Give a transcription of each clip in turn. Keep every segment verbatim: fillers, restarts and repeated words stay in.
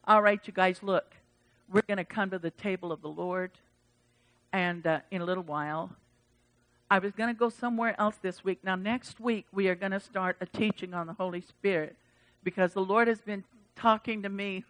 All right, you guys, look. We're going to come to the table of the Lord, and uh, in a little while. I was going to go somewhere else this week. Now, next week, we are going to start a teaching on the Holy Spirit, because the Lord has been talking to me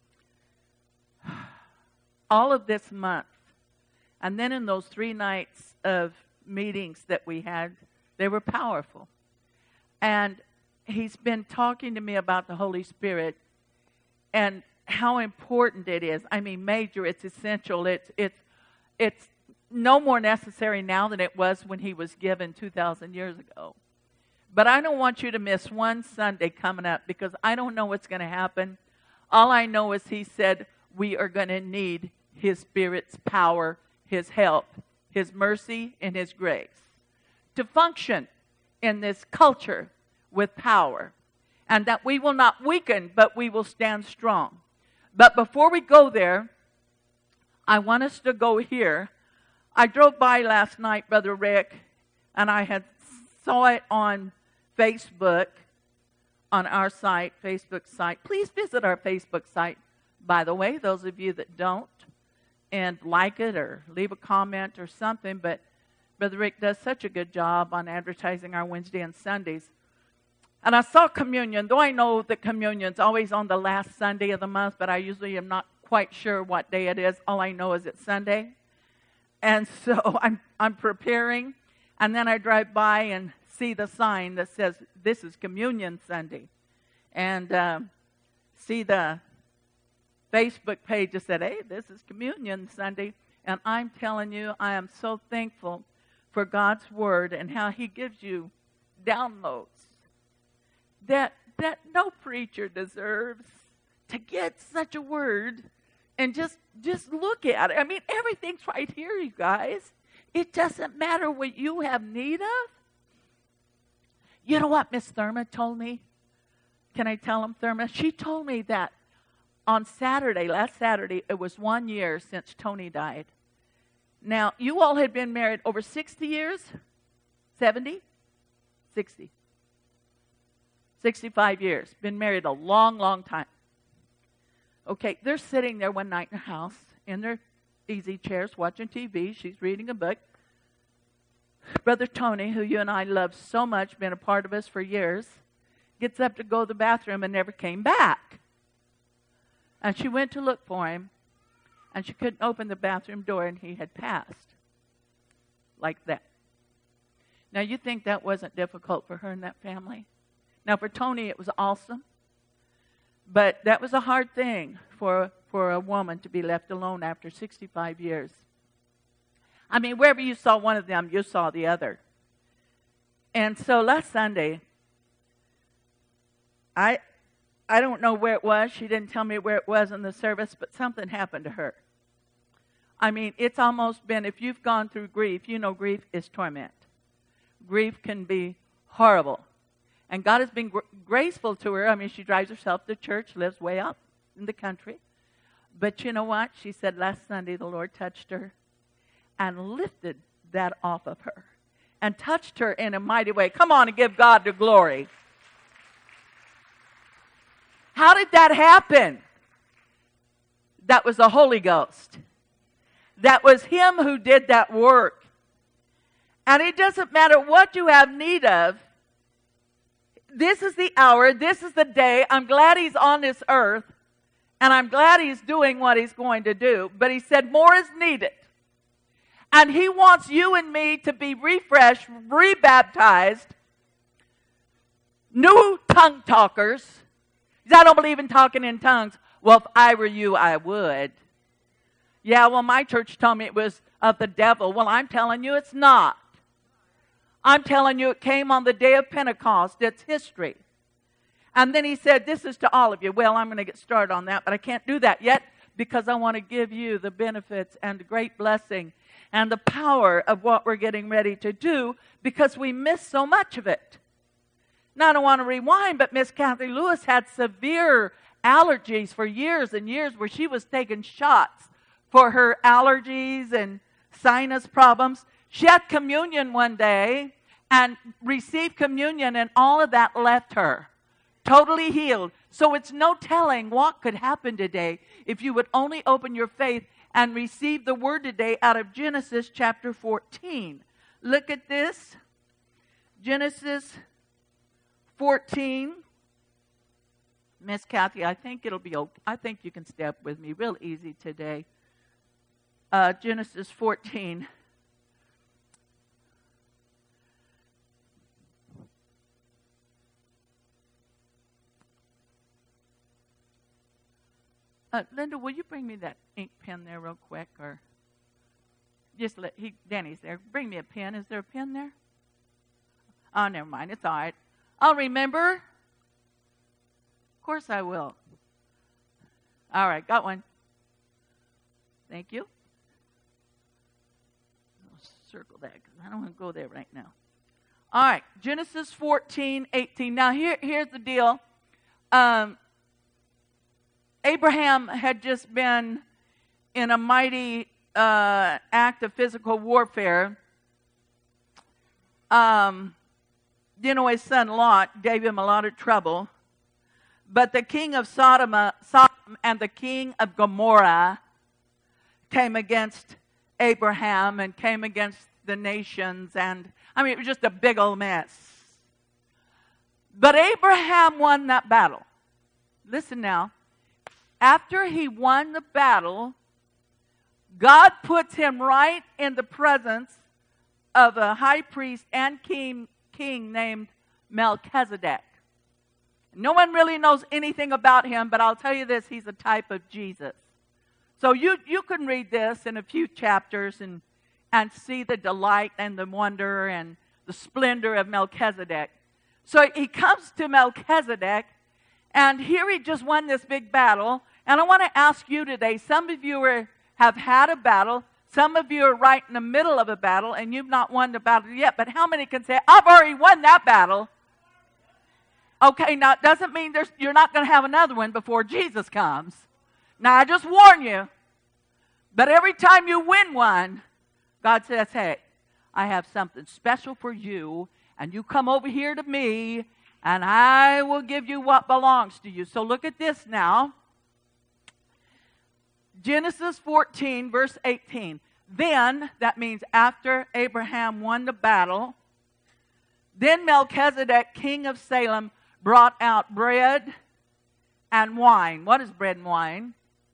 all of this month. And then in those three nights of meetings that we had, they were powerful. And He's been talking to me about the Holy Spirit and how important it is. I mean, major, it's essential. It's it's it's no more necessary now than it was when He was given two thousand years ago. But I don't want you to miss one Sunday coming up, because I don't know what's going to happen. All I know is He said we are going to need His Spirit's power, His help, His mercy, and His grace to function in this culture with power. And that we will not weaken, but we will stand strong. But before we go there, I want us to go here. I drove by last night, Brother Rick, and I had saw it on Facebook, on our site, Facebook site. Please visit our Facebook site, by the way, those of you that don't, and like it or leave a comment or something. But Brother Rick does such a good job on advertising our Wednesday and Sundays. And I saw communion, though I know that communion's always on the last Sunday of the month, but I usually am not quite sure what day it is. All I know is it's Sunday. And so I'm I'm preparing, and then I drive by and see the sign that says, this is Communion Sunday. And uh, see the Facebook page that said, hey, this is Communion Sunday. And I'm telling you, I am so thankful for God's Word and how He gives you downloads that that no preacher deserves, to get such a word and just just look at it. I mean, everything's right here, you guys. It doesn't matter what you have need of. You know what Miss Thurma told me? Can I tell him, Thurma? She told me that on Saturday, last Saturday, it was one year since Tony died. Now, you all had been married over sixty years? seventy? sixty. sixty-five years. Been married a long, long time. Okay, they're sitting there one night in the house in their easy chairs watching T V. She's reading a book. Brother Tony, who you and I love so much, been a part of us for years, gets up to go to the bathroom and never came back. And she went to look for him, and she couldn't open the bathroom door, and he had passed. Like that. Now, you think that wasn't difficult for her and that family? Now, for Tony, it was awesome. But that was a hard thing for, for a woman to be left alone after sixty-five years. I mean, wherever you saw one of them, you saw the other. And so last Sunday, I I don't know where it was. She didn't tell me where it was in the service, but something happened to her. I mean, it's almost been, if you've gone through grief, you know grief is torment. Grief can be horrible. And God has been gr- graceful to her. I mean, she drives herself to church, lives way out in the country. But you know what? She said last Sunday the Lord touched her and lifted that off of her and touched her in a mighty way. Come on and give God the glory. How did that happen? That was the Holy Ghost. That was Him who did that work. And it doesn't matter what you have need of. This is the hour. This is the day. I'm glad He's on this earth. And I'm glad He's doing what He's going to do. But He said more is needed. And He wants you and me to be refreshed, rebaptized, new tongue talkers. I don't believe in talking in tongues. Well, if I were you, I would. Yeah, well, my church told me it was of the devil. Well, I'm telling you it's not. I'm telling you it came on the day of Pentecost. It's history. And then He said, this is to all of you. Well, I'm going to get started on that, but I can't do that yet because I want to give you the benefits and the great blessing and the power of what we're getting ready to do because we miss so much of it. Now, I don't want to rewind, but Miss Kathy Lewis had severe allergies for years and years where she was taking shots for her allergies and sinus problems. She had communion one day and received communion, and all of that left her. totally healed. So it's no telling what could happen today if you would only open your faith and receive the word today out of Genesis chapter fourteen. Look at this. Genesis fourteen. Miss Kathy, I think it'll be okay. I think you can step with me real easy today. Uh, Genesis fourteen. Uh, Linda, will you bring me that ink pen there real quick, or just let he Danny's there. Bring me a pen. Is there a pen there? Oh, never mind. It's all right. I'll remember. Of course I will. All right, got one. Thank you. I'll circle that because I don't want to go there right now. All right, Genesis fourteen, eighteen. Now here, here's the deal. Um, Abraham had just been in a mighty uh, act of physical warfare. Um, you know, his son Lot gave him a lot of trouble. But the king of Sodom, Sodom and the king of Gomorrah came against Abraham and came against the nations. And, I mean, it was just a big old mess. But Abraham won that battle. Listen now. After he won the battle, God puts him right in the presence of a high priest and king, king named Melchizedek. No one really knows anything about him, but I'll tell you this, he's a type of Jesus. So you, you can read this in a few chapters and, and see the delight and the wonder and the splendor of Melchizedek. So he comes to Melchizedek, and here he just won this big battle. And I want to ask you today, some of you are, have had a battle, some of you are right in the middle of a battle, and you've not won the battle yet, but how many can say, I've already won that battle? Okay, now it doesn't mean there's, you're not going to have another one before Jesus comes. Now I just warn you, but every time you win one, God says, hey, I have something special for you, and you come over here to me, and I will give you what belongs to you. So look at this now. Genesis fourteen, verse eighteen. Then, that means after Abraham won the battle, then Melchizedek, king of Salem, brought out bread and wine. What is bread and wine?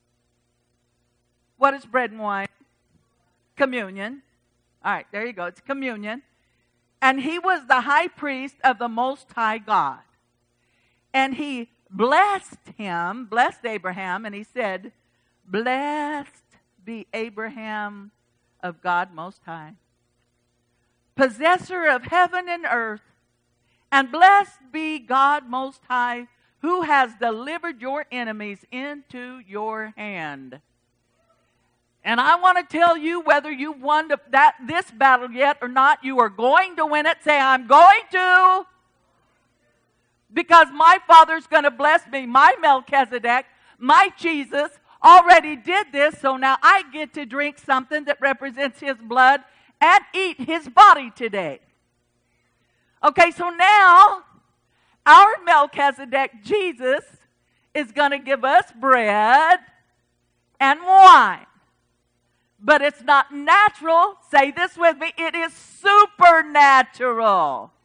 What is bread and wine? Communion. All right, there you go. It's communion. And he was the high priest of the Most High God. And he blessed him, blessed Abraham, and he said, blessed be Abraham of God Most High, possessor of heaven and earth, and blessed be God Most High, who has delivered your enemies into your hand. And I want to tell you, whether you've won that, this battle yet or not, you are going to win it. Say, I'm going to. Because my Father's going to bless me. My Melchizedek, my Jesus, already did this, so now I get to drink something that represents his blood and eat his body today. Okay, so now our Melchizedek, Jesus, is going to give us bread and wine. But it's not natural. Say this with me. It is supernatural.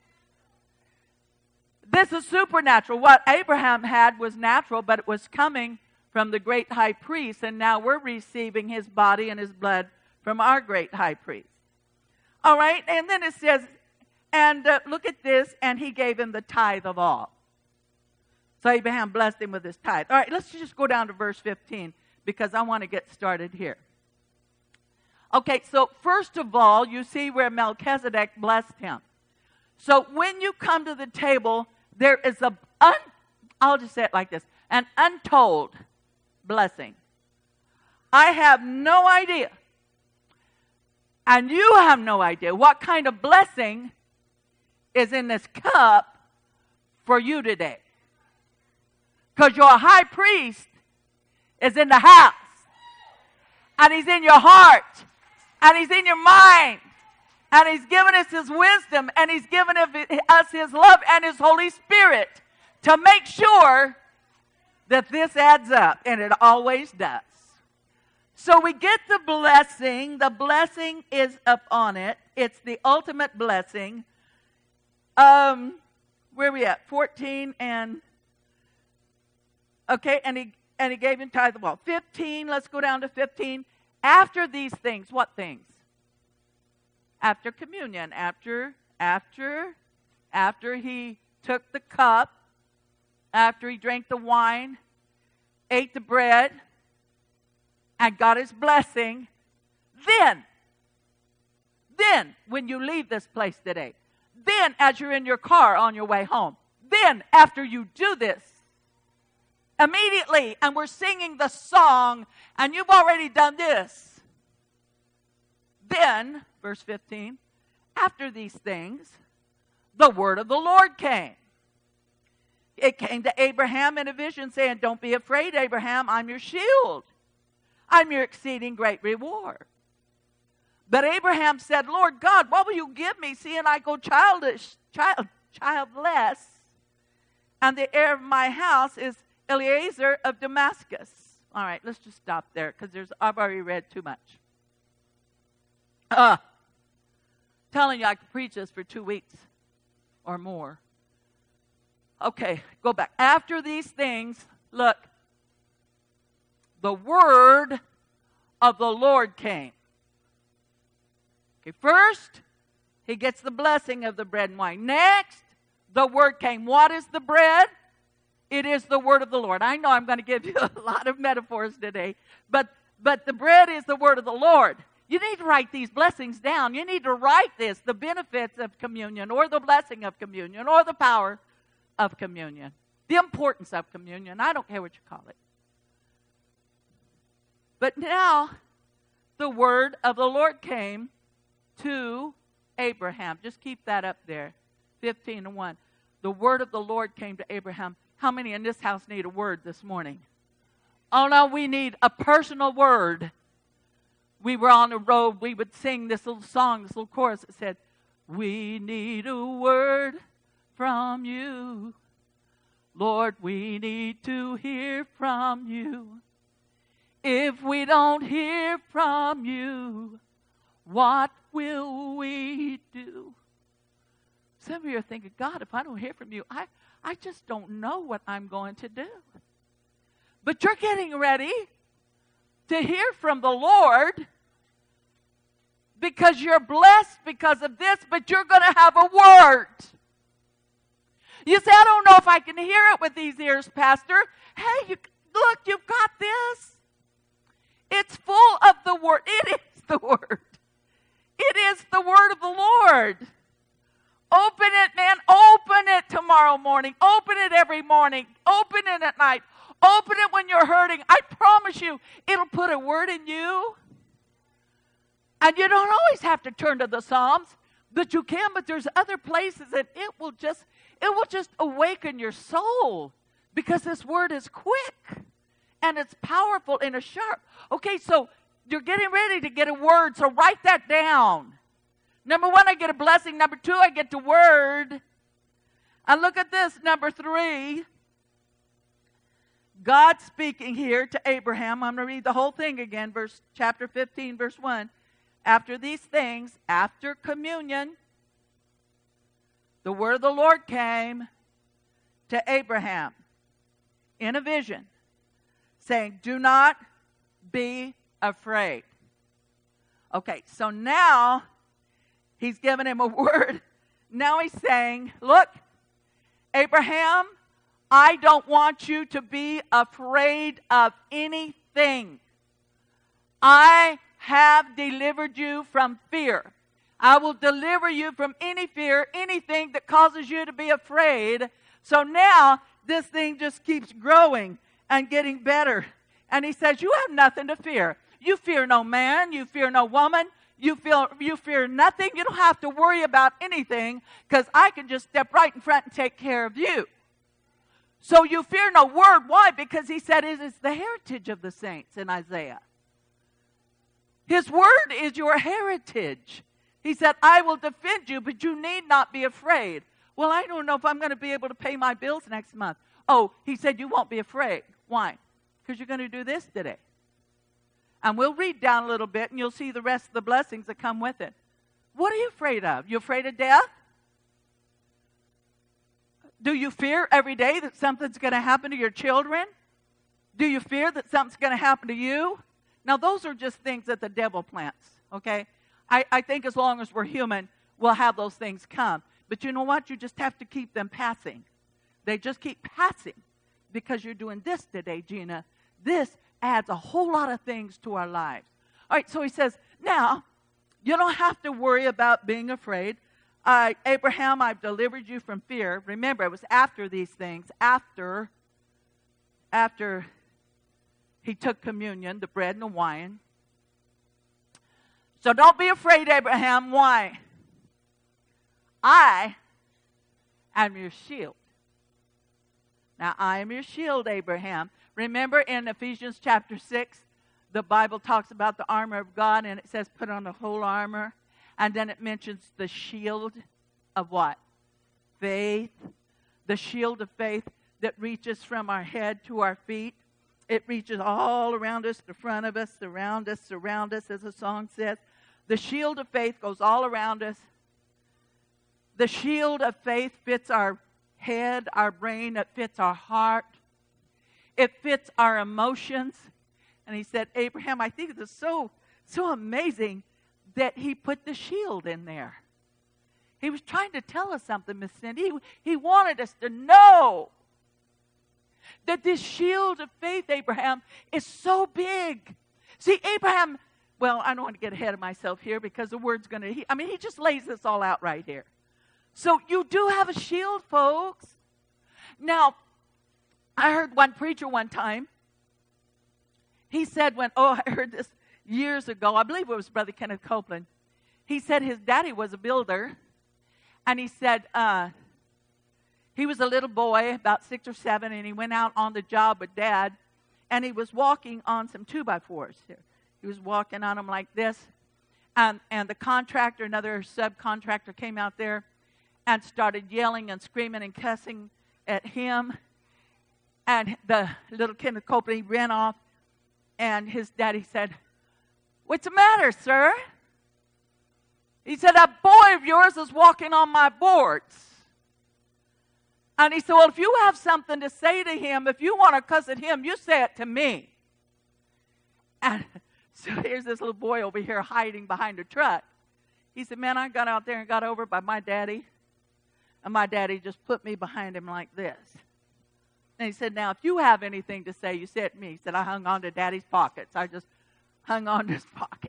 This is supernatural. What Abraham had was natural, but it was coming from the great high priest, and now we're receiving his body and his blood from our great high priest. All right, and then it says, and uh, look at this, and he gave him the tithe of all. So Abraham blessed him with his tithe. All right, let's just go down to verse fifteen, because I want to get started here. Okay, so first of all, you see where Melchizedek blessed him. So when you come to the table, there is a, un, I'll just say it like this, an untold blessing. I have no idea, and you have no idea what kind of blessing is in this cup for you today. Because your high priest is in the house, and he's in your heart, and he's in your mind, and he's given us his wisdom, and he's given us his love and his Holy Spirit to make sure that this adds up, and it always does. So we get the blessing. The blessing is upon it. It's the ultimate blessing. Um, where are we at? fourteen and, okay, and he and he gave him tithe of all. fifteen, let's go down to fifteen. After these things, what things? After communion, after, after, after he took the cup, after he drank the wine, ate the bread, and got his blessing, then, then, when you leave this place today, then as you're in your car on your way home, then after you do this, immediately, and we're singing the song, and you've already done this, then, verse fifteen, after these things, the word of the Lord came. It came to Abraham in a vision saying, don't be afraid, Abraham, I'm your shield. I'm your exceeding great reward. But Abraham said, Lord God, what will you give me, seeing I go childish, child, childless, and the heir of my house is Eliezer of Damascus. All right, let's just stop there, because there's I've already read too much. Uh, telling you I could preach this for two weeks or more. Okay, go back. After these things, look, the word of the Lord came. Okay, first, he gets the blessing of the bread and wine. Next, the word came. What is the bread? It is the word of the Lord. I know I'm going to give you a lot of metaphors today, but, but the bread is the word of the Lord. You need to write these blessings down. You need to write this, the benefits of communion, or the blessing of communion, or the power of communion, the importance of communion. I don't care what you call it. But now, the word of the Lord came to Abraham. Just keep that up there, fifteen and one. The word of the Lord came to Abraham. How many in this house need a word this morning? Oh no, we need a personal word. We were on the road, we would sing this little song, this little chorus that said, we need a word from you. Lord, we need to hear from you. If we don't hear from you, what will we do? Some of you are thinking, God, if I don't hear from you, I, I just don't know what I'm going to do. But you're getting ready to hear from the Lord because you're blessed because of this, but you're going to have a word. You say, I don't know if I can hear it with these ears, Pastor. Hey, you, look, you've got this. It's full of the word. It is the word. It is the word of the Lord. Open it, man. Open it tomorrow morning. Open it every morning. Open it at night. Open it when you're hurting. I promise you, it'll put a word in you. And you don't always have to turn to the Psalms, but you can, but there's other places that it will just, it will just awaken your soul because this word is quick and it's powerful and it's sharp. Okay, so you're getting ready to get a word, so write that down. Number one, I get a blessing. Number two, I get the word. And look at this, number three. God speaking here to Abraham. I'm going to read the whole thing again, verse chapter fifteen, verse one. After these things, after communion, the word of the Lord came to Abraham in a vision, saying, do not be afraid. Okay, so now he's given him a word. Now he's saying, look, Abraham, I don't want you to be afraid of anything. I have delivered you from fear. I will deliver you from any fear, anything that causes you to be afraid. So now this thing just keeps growing and getting better. And he says, you have nothing to fear. You fear no man. You fear no woman. You feel you fear nothing. You don't have to worry about anything because I can just step right in front and take care of you. So you fear no word. Why? Because he said it is the heritage of the saints in Isaiah. His word is your heritage. He said, I will defend you, but you need not be afraid. Well, I don't know if I'm going to be able to pay my bills next month. Oh, he said you won't be afraid. Why? Because you're going to do this today. And we'll read down a little bit, and you'll see the rest of the blessings that come with it. What are you afraid of? You afraid of death? Do you fear every day that something's going to happen to your children? Do you fear that something's going to happen to you? Now, those are just things that the devil plants, okay? I, I think as long as we're human, we'll have those things come. But you know what? You just have to keep them passing. They just keep passing because you're doing this today, Gina. This adds a whole lot of things to our lives. All right, so he says, now, you don't have to worry about being afraid. Uh, Abraham, I've delivered you from fear. Remember, it was after these things, after, after he took communion, the bread and the wine. So don't be afraid, Abraham. Why? I am your shield. Now, I am your shield, Abraham. Remember in Ephesians chapter six, the Bible talks about the armor of God, and it says put on the whole armor. And then it mentions the shield of what? Faith. The shield of faith that reaches from our head to our feet. It reaches all around us, the front of us, around us, around us, as the song says. The shield of faith goes all around us. The shield of faith fits our head, our brain. It fits our heart. It fits our emotions. And he said, Abraham, I think it's so, so amazing that he put the shield in there. He was trying to tell us something, Miss Cindy. He, he wanted us to know that this shield of faith, Abraham, is so big. See, Abraham, well, I don't want to get ahead of myself here because the word's going to, I mean, he just lays this all out right here. So you do have a shield, folks. Now, I heard one preacher one time. He said when, oh, I heard this years ago. I believe it was Brother Kenneth Copeland. He said his daddy was a builder. And he said uh, he was a little boy, about six or seven, and he went out on the job with Dad. And he was walking on some two-by-fours. He was walking on them like this. And, and the contractor, another subcontractor, came out there and started yelling and screaming and cussing at him. And the little Kenneth Copeland, he ran off. And his daddy said, what's the matter, sir? He said, that boy of yours is walking on my boards. And he said, well, if you have something to say to him, if you want to cuss at him, you say it to me. And so here's this little boy over here hiding behind a truck. He said, man, I got out there and got over by my daddy. And my daddy just put me behind him like this. And he said, now, if you have anything to say, you say it to me. He said, I hung on to Daddy's pockets. I just hung on to his pockets.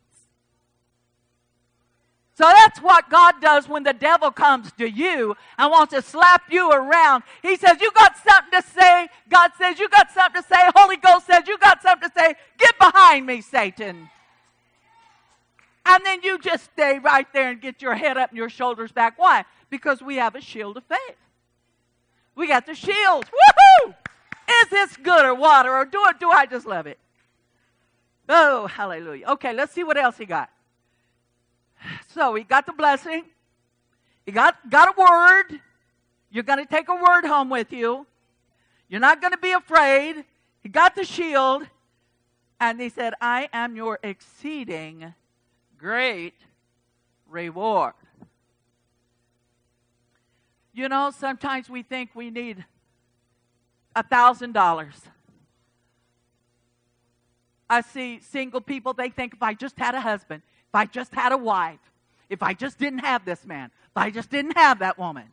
So that's what God does when the devil comes to you and wants to slap you around. He says, you got something to say. God says, you got something to say. Holy Ghost says, you got something to say. Get behind me, Satan. And then you just stay right there and get your head up and your shoulders back. Why? Because we have a shield of faith. We got the shield. Woohoo! Is this good or what? Or do it? Do I just love it? Oh, hallelujah. Okay, let's see what else he got. So he got the blessing. He got, got a word. You're going to take a word home with you. You're not going to be afraid. He got the shield. And he said, I am your exceeding great reward. You know, sometimes we think we need a thousand dollars. I see single people, they think if I just had a husband, if I just had a wife, if I just didn't have this man, if I just didn't have that woman.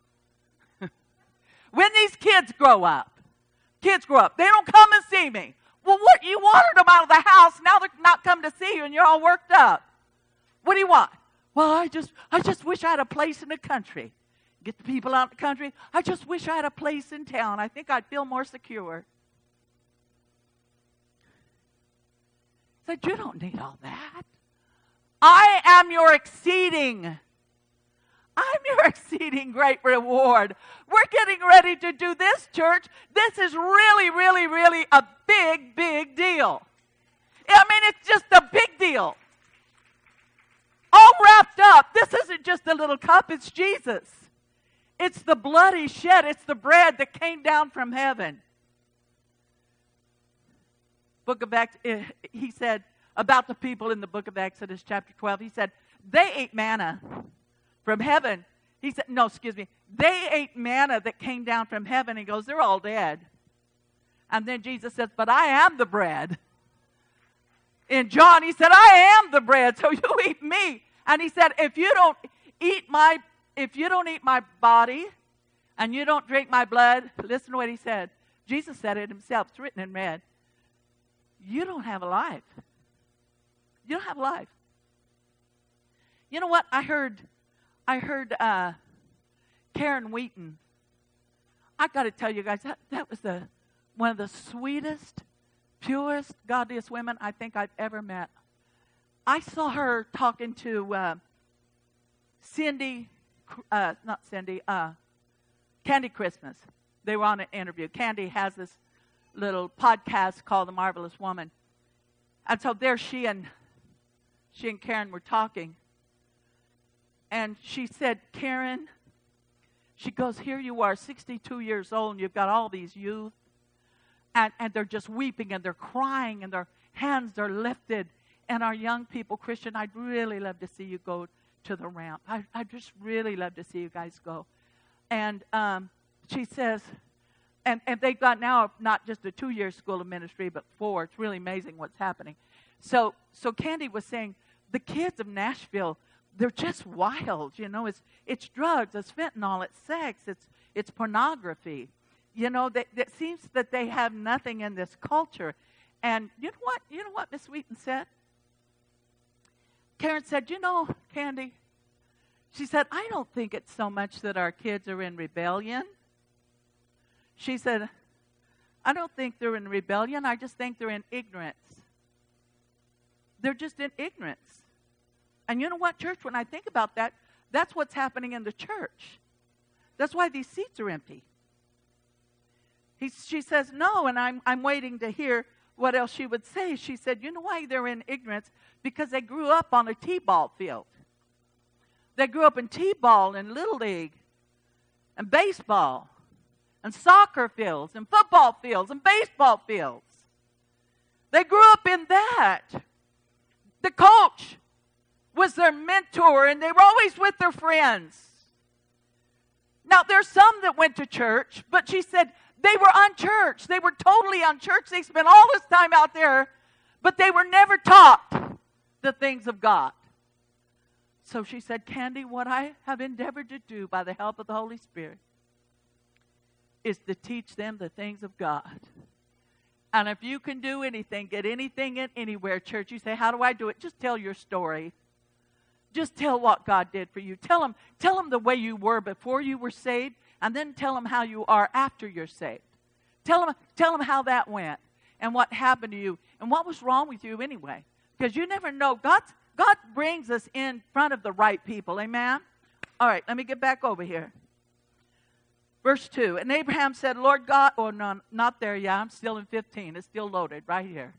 When these kids grow up, kids grow up, they don't come and see me. Well, what, you wanted them out of the house, now they're not coming to see you and you're all worked up. What do you want? Well, I just, I just wish I had a place in the country. Get the people out in the country. I just wish I had a place in town. I think I'd feel more secure. I said, you don't need all that. I am your exceeding. I'm your exceeding great reward. We're getting ready to do this, church. This is really, really, really a big, big deal. I mean, it's just a big deal. All wrapped up. This isn't just a little cup. It's Jesus. It's the blood he shed. It's the bread that came down from heaven. Book of Acts, he said about the people in the book of Exodus chapter twelve, he said, they ate manna from heaven. He said, no, excuse me. They ate manna that came down from heaven. He goes, they're all dead. And then Jesus says, but I am the bread. In John, he said, I am the bread, so you eat me. And he said, if you don't eat my, if you don't eat my body and you don't drink my blood, listen to what he said. Jesus said it himself. It's written in red. You don't have a life. You don't have a life. You know what? I heard, I heard uh, Karen Wheaton. I got to tell you guys, that, that was the one of the sweetest, purest, godliest women I think I've ever met. I saw her talking to uh, Cindy, uh, not Cindy, uh, Candy Christmas. They were on an interview. Candy has this little podcast called The Marvelous Woman. And so there she and she and Karen were talking. And she said, Karen, she goes, here you are, sixty-two years old, and you've got all these youth. And, and they're just weeping, and they're crying, and their hands are lifted. And our young people, Christian, I'd really love to see you go to the ramp. I, I'd just really love to see you guys go. And um, she says, and, and they've got now not just a two-year school of ministry, but four. It's really amazing what's happening. So, so Candy was saying, the kids of Nashville, they're just wild, you know. It's it's drugs, it's fentanyl, it's sex, it's it's pornography. You know, that it seems that they have nothing in this culture. And you know what? You know what Miss Wheaton said? Karen said, you know, Candy, she said, I don't think it's so much that our kids are in rebellion. She said, I don't think they're in rebellion. I just think they're in ignorance. They're just in ignorance. And you know what, church, when I think about that, that's what's happening in the church. That's why these seats are empty. He, she says, no, and I'm, I'm waiting to hear what else she would say. She said, you know why they're in ignorance? Because they grew up on a t-ball field. They grew up in t-ball and Little League and baseball and soccer fields and football fields and baseball fields. They grew up in that. The coach was their mentor, and they were always with their friends. Now, there's some that went to church, but she said they were unchurched. They were totally unchurched. They spent all this time out there, but they were never taught the things of God. So she said, Candy, what I have endeavored to do by the help of the Holy Spirit is to teach them the things of God. And if you can do anything, get anything in anywhere, church, you say, how do I do it? Just tell your story. Just tell what God did for you. Tell them, tell them the way you were before you were saved, and then tell them how you are after you're saved. Tell them, tell them how that went and what happened to you and what was wrong with you anyway. Because you never know. God's, God brings us in front of the right people. Amen? All right, let me get back over here. Verse two. And Abraham said, Lord God, oh, no, not there yet. I'm still in fifteen. It's still loaded right here.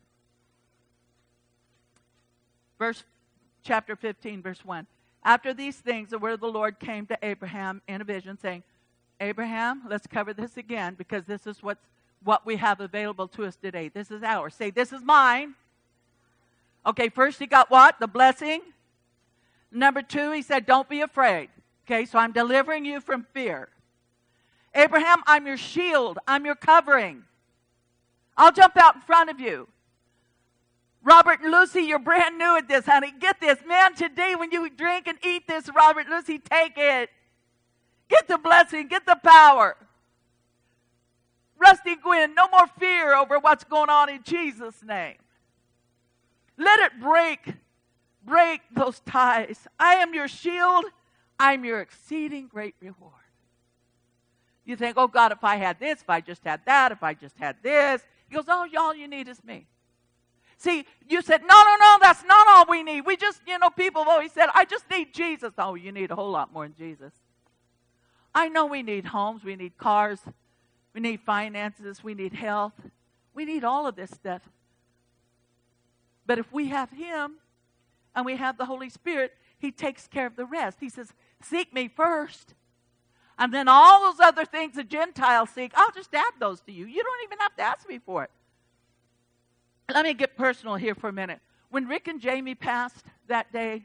Verse Chapter fifteen, verse one. After these things, the word of the Lord came to Abraham in a vision, saying, Abraham, let's cover this again, because this is what's, what we have available to us today. This is ours. Say, this is mine. Okay, first he got what? The blessing. Number two, he said, don't be afraid. Okay, so I'm delivering you from fear. Abraham, I'm your shield. I'm your covering. I'll jump out in front of you. Robert and Lucy, you're brand new at this, honey. Get this. Man, today when you drink and eat this, Robert and Lucy, take it. Get the blessing. Get the power. Rusty Gwynn, no more fear over what's going on in Jesus' name. Let it break. Break those ties. I am your shield. I'm your exceeding great reward. You think, oh, God, if I had this, if I just had that, if I just had this. He goes, oh, all you need is me. See, you said, no, no, no, that's not all we need. We just, you know, people have always said, I just need Jesus. Oh, you need a whole lot more than Jesus. I know we need homes, we need cars, we need finances, we need health. We need all of this stuff. But if we have Him and we have the Holy Spirit, He takes care of the rest. He says, seek me first. And then all those other things the Gentiles seek, I'll just add those to you. You don't even have to ask me for it. Let me get personal here for a minute. When Rick and Jamie passed that day,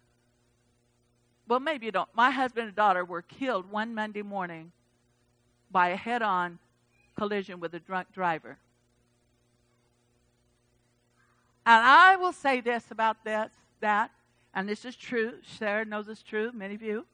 well, maybe you don't. My husband and daughter were killed one Monday morning by a head-on collision with a drunk driver. And I will say this about this, that, and this is true. Sarah knows it's true, many of you.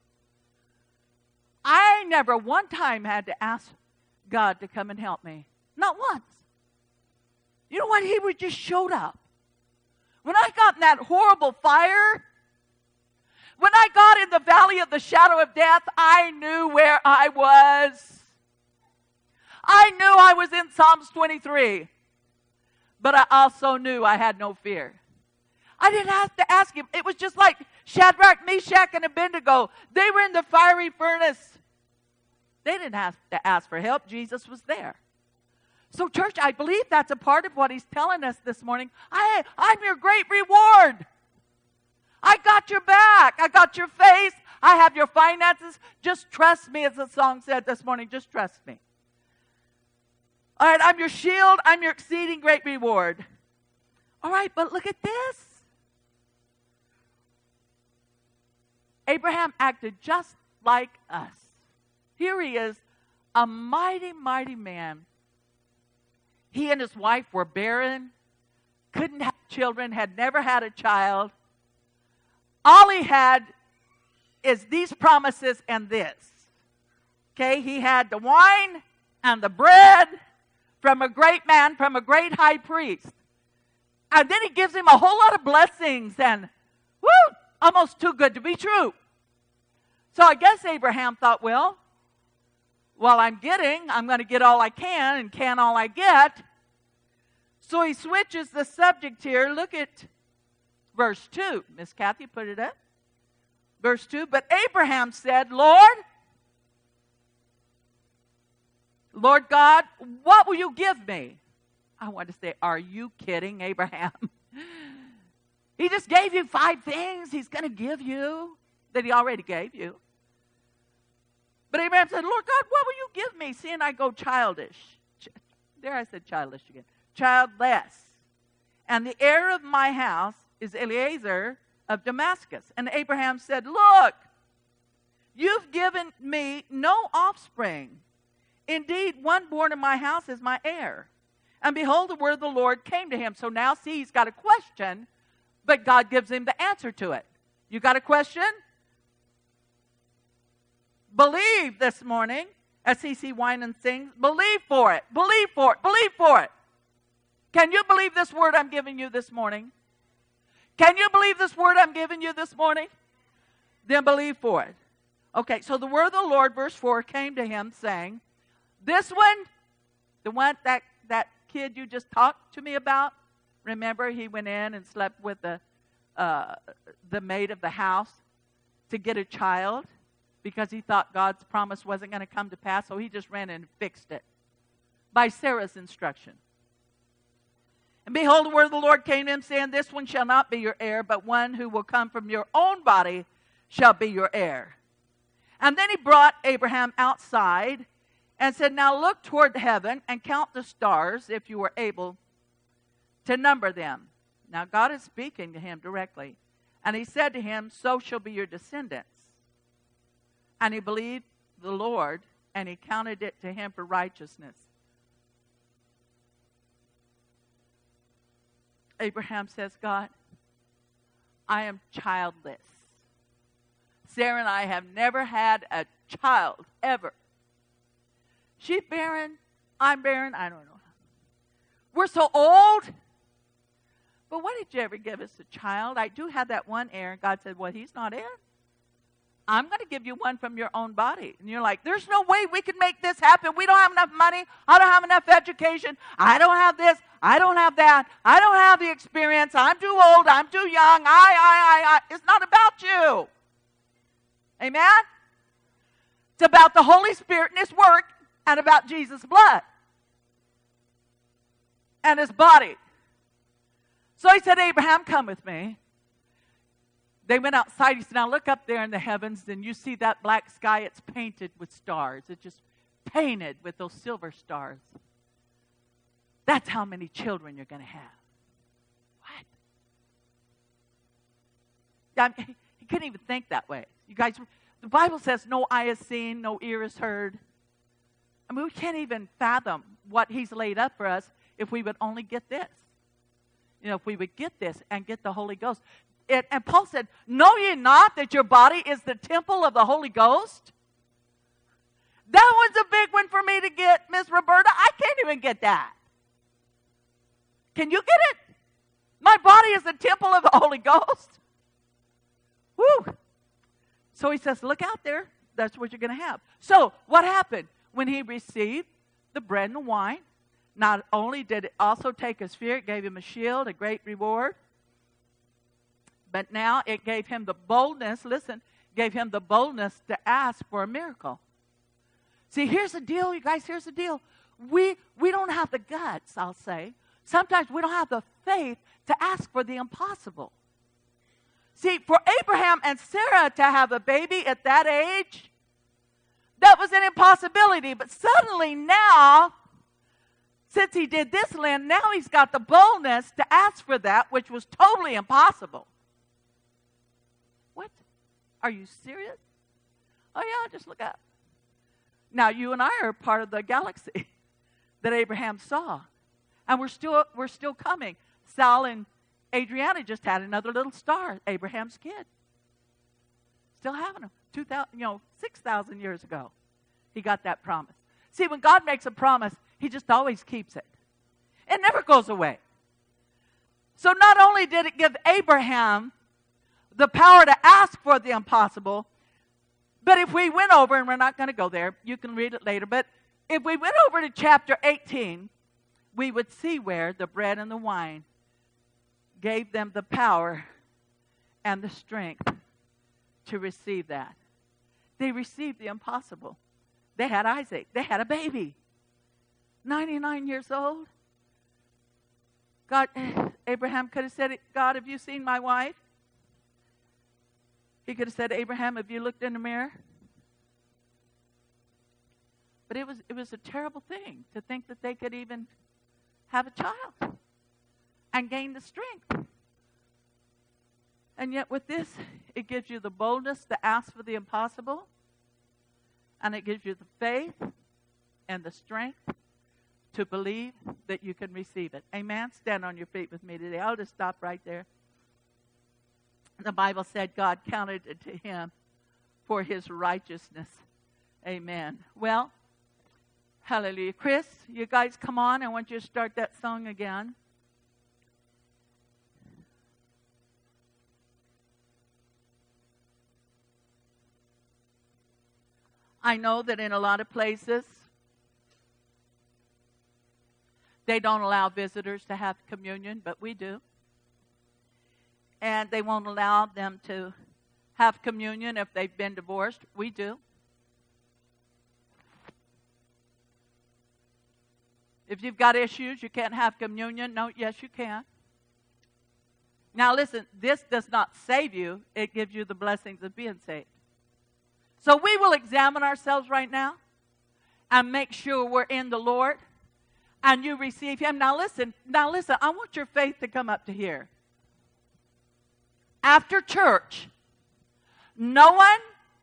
I never one time had to ask God to come and help me. Not once. You know what? He would just showed up. When I got in that horrible fire, when I got in the valley of the shadow of death, I knew where I was. I knew I was in Psalms twenty-three. But I also knew I had no fear. I didn't have to ask him. It was just like Shadrach, Meshach, and Abednego. They were in the fiery furnace. They didn't have to ask for help. Jesus was there. So, church, I believe that's a part of what he's telling us this morning. I, I'm your great reward. I got your back. I got your face. I have your finances. Just trust me, as the song said this morning. Just trust me. All right, I'm your shield. I'm your exceeding great reward. All right, but look at this. Abraham acted just like us. Here he is, a mighty, mighty man. He and his wife were barren, couldn't have children, had never had a child. All he had is these promises and this. Okay, he had the wine and the bread from a great man, from a great high priest. And then he gives him a whole lot of blessings and, woo, almost too good to be true. So I guess Abraham thought, well, while I'm getting, I'm going to get all I can and can all I get. So he switches the subject here. Look at verse two. Miss Kathy, put it up. Verse two, but Abraham said, Lord, Lord God, what will you give me? I want to say, are you kidding, Abraham? He just gave you five things he's going to give you that he already gave you. But Abraham said, Lord God, what will you give me, seeing I go childish? There I said childish again. Childless. And the heir of my house is Eliezer of Damascus. And Abraham said, look, you've given me no offspring. Indeed, one born in my house is my heir. And behold, the word of the Lord came to him. So now, see, he's got a question, but God gives him the answer to it. You got a question? Believe this morning, as C C Winan sings, believe for it, believe for it, believe for it. Can you believe this word I'm giving you this morning? Can you believe this word I'm giving you this morning? Then believe for it. Okay, so the word of the Lord, verse four, came to him saying, this one, the one, that, that kid you just talked to me about, remember he went in and slept with the, uh, the maid of the house to get a child because he thought God's promise wasn't going to come to pass, so he just ran in and fixed it by Sarah's instruction. And behold, the word of the Lord came to him, saying, this one shall not be your heir, but one who will come from your own body shall be your heir. And then he brought Abraham outside and said, now look toward heaven and count the stars, if you were able to number them. Now God is speaking to him directly. And he said to him, so shall be your descendants. And he believed the Lord, and he counted it to him for righteousness. Abraham says, God, I am childless. Sarah and I have never had a child, ever. She's barren. I'm barren. I don't know. We're so old. But why did you ever give us a child? I do have that one heir. And God said, well, he's not heir. I'm going to give you one from your own body. And you're like, there's no way we can make this happen. We don't have enough money. I don't have enough education. I don't have this. I don't have that. I don't have the experience. I'm too old. I'm too young. I, I, I, I. It's not about you. Amen? It's about the Holy Spirit and His work and about Jesus' blood and His body. So he said, Abraham, come with me. They went outside. He said, now look up there in the heavens, and you see that black sky. It's painted with stars. It's just painted with those silver stars. That's how many children you're going to have. What? Yeah, I mean, he couldn't even think that way. You guys, the Bible says no eye has seen, no ear has heard. I mean, we can't even fathom what he's laid up for us if we would only get this. You know, if we would get this and get the Holy Ghost. It, and Paul said, know ye not that your body is the temple of the Holy Ghost? That was a big one for me to get, Miss Roberta. I can't even get that. Can you get it? My body is the temple of the Holy Ghost. Woo! So he says, look out there. That's what you're going to have. So what happened? When he received the bread and the wine, not only did it also take his fear, it gave him a shield, a great reward. But now it gave him the boldness, listen, gave him the boldness to ask for a miracle. See, here's the deal, you guys, here's the deal. We, we don't have the guts, I'll say. Sometimes we don't have the faith to ask for the impossible. See, for Abraham and Sarah to have a baby at that age, that was an impossibility. But suddenly now, since he did this, Lynn, now he's got the boldness to ask for that, which was totally impossible. What? Are you serious? Oh, yeah, just look up. Now, you and I are part of the galaxy that Abraham saw. And we're still, we're still coming. Sal and Adriana just had another little star, Abraham's kid. Still having them. two thousand, you know, six thousand years ago, he got that promise. See, when God makes a promise, he just always keeps it. It never goes away. So not only did it give Abraham the power to ask for the impossible, but if we went over, and we're not going to go there, you can read it later, but if we went over to chapter eighteen, we would see where the bread and the wine gave them the power and the strength to receive that. They received the impossible. They had Isaac. They had a baby. ninety-nine years old. God, Abraham could have said, God, have you seen my wife? He could have said, Abraham, have you looked in the mirror? But it was, it was a terrible thing to think that they could even have a child and gain the strength. And yet with this, it gives you the boldness to ask for the impossible, and it gives you the faith and the strength to believe that you can receive it. Amen? Stand on your feet with me today. I'll just stop right there. The Bible said God counted it to him for his righteousness. Amen. Well, hallelujah. Chris, you guys come on. I want you to start that song again. I know that in a lot of places, they don't allow visitors to have communion, but we do. And they won't allow them to have communion if they've been divorced. We do. If you've got issues, you can't have communion. No, yes, you can. Now listen, this does not save you. It gives you the blessings of being saved. So we will examine ourselves right now and make sure we're in the Lord and you receive him. Now listen, now listen, I want your faith to come up to here. After church, no one,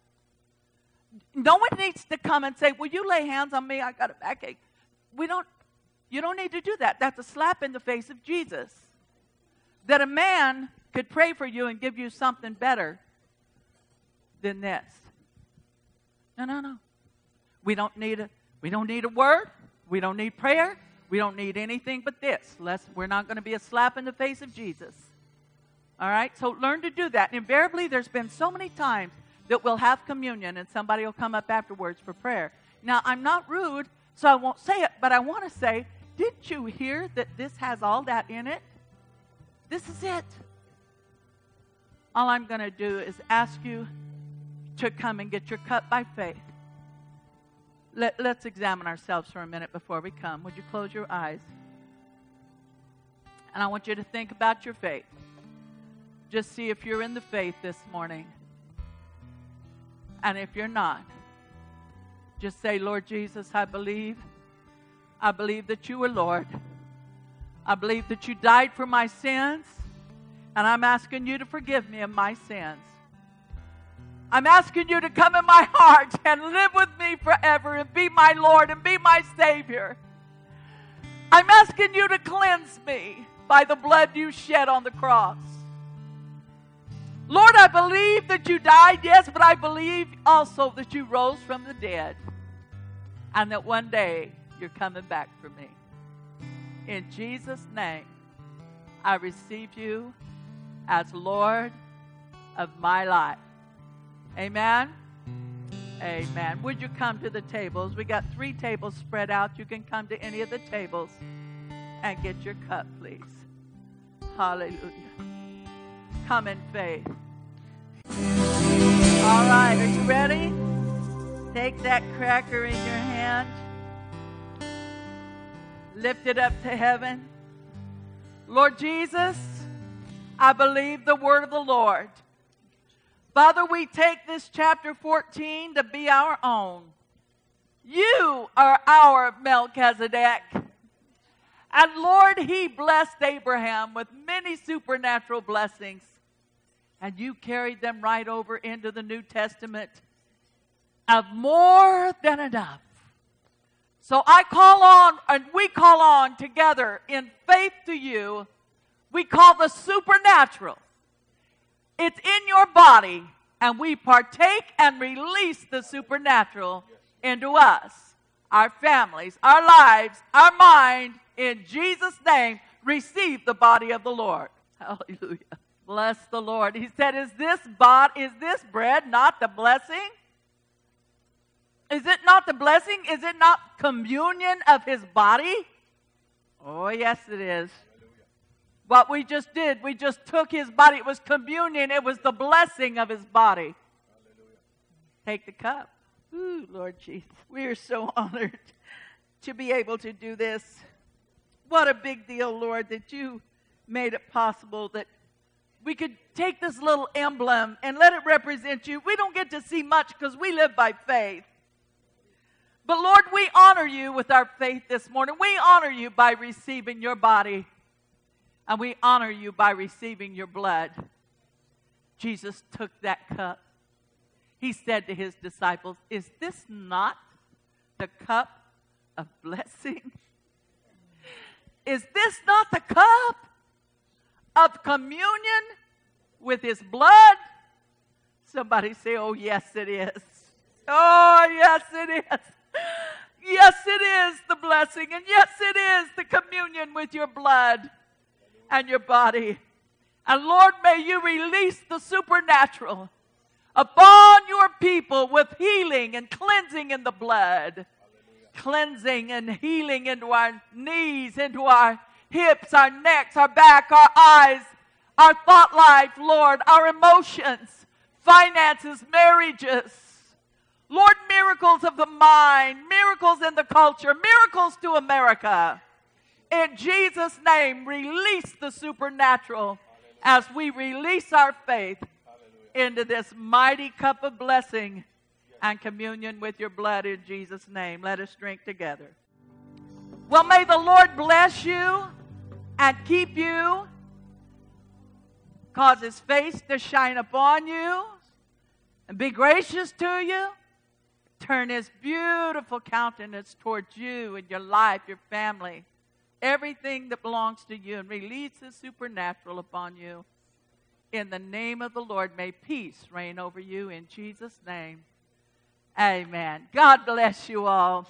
no one needs to come and say, will you lay hands on me? I got a backache. We don't, you don't need to do that. That's a slap in the face of Jesus. That a man could pray for you and give you something better than this. No, no, no. We don't need a, we don't need a word. We don't need prayer. We don't need anything but this. Lest we're not going to be a slap in the face of Jesus. All right? So learn to do that. And invariably, there's been so many times that we'll have communion and somebody will come up afterwards for prayer. Now, I'm not rude, so I won't say it, but I want to say, didn't you hear that this has all that in it? This is it. All I'm going to do is ask you to come and get your cup by faith. Let, let's examine ourselves for a minute before we come. Would you close your eyes? And I want you to think about your faith. just see if you're in the faith this morning. And if you're not, just say, Lord Jesus, I believe. I believe that you are Lord. I believe that you died for my sins. And I'm asking you to forgive me of my sins. I'm asking you to come in my heart and live with me forever and be my Lord and be my Savior. I'm asking you to cleanse me by the blood you shed on the cross. Lord, I believe that you died, yes, but I believe also that you rose from the dead and that one day you're coming back for me. In Jesus' name, I receive you as Lord of my life. Amen? Amen. Would you come to the tables? We got three tables spread out. You can come to any of the tables and get your cup, please. Hallelujah. Come in faith. All right, are you ready? Take that cracker in your hand. Lift it up to heaven. Lord Jesus, I believe the word of the Lord. Father, we take this chapter fourteen to be our own. You are our Melchizedek. And Lord, he blessed Abraham with many supernatural blessings. And you carried them right over into the New Testament of more than enough. So I call on, and we call on together in faith to you. We call the supernatural. It's in your body, and we partake and release the supernatural into us, our families, our lives, our mind. In Jesus' name, receive the body of the Lord. Hallelujah. Bless the Lord. He said, is this bod- is this bread not the blessing? Is it not the blessing? Is it not communion of his body? Oh, yes, it is. What we just did, we just took his body. It was communion. It was the blessing of his body. Hallelujah. Take the cup. Ooh, Lord Jesus. We are so honored to be able to do this. What a big deal, Lord, that you made it possible that we could take this little emblem and let it represent you. We don't get to see much because we live by faith. But Lord, we honor you with our faith this morning. We honor you by receiving your body. And we honor you by receiving your blood. Jesus took that cup. He said to his disciples, is this not the cup of blessing? Is this not the cup of communion with his blood? Somebody say, oh, yes, it is. Oh, yes, it is. Yes, it is the blessing. And yes, it is the communion with your blood and your body. And Lord, may you release the supernatural upon your people with healing and cleansing in the blood. Cleansing and healing into our knees, into our hips, our necks, our back, our eyes, our thought life, Lord, our emotions, finances, marriages. Lord, miracles of the mind, miracles in the culture, miracles to America. In Jesus' name, release the supernatural as we release our faith into this mighty cup of blessing and communion with your blood in Jesus' name. Let us drink together. Well, may the Lord bless you and keep you, cause his face to shine upon you, and be gracious to you, turn his beautiful countenance towards you and your life, your family, everything that belongs to you, and release the supernatural upon you. In the name of the Lord, may peace reign over you in Jesus' name. Amen. God bless you all.